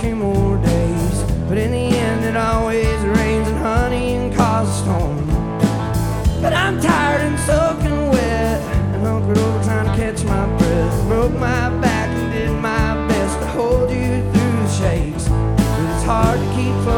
2 more days. But in the end it always rains and honey and causes a storm. But I'm tired and soaking wet and hunkered over trying to catch my breath. Broke my back and did my best to hold you through the shakes, but it's hard to keep